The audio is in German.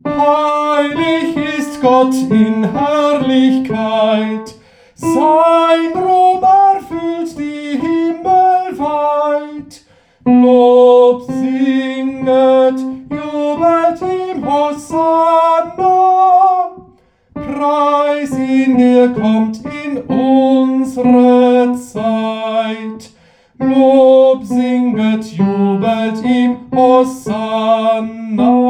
Heilig ist Gott in Herrlichkeit, sein Ruhm erfüllt die Himmel weit. Lob singet, jubelt ihm Hosanna, Preis ihn, der kommt in unsere Zeit. Lob singet, jubelt ihm Hosanna.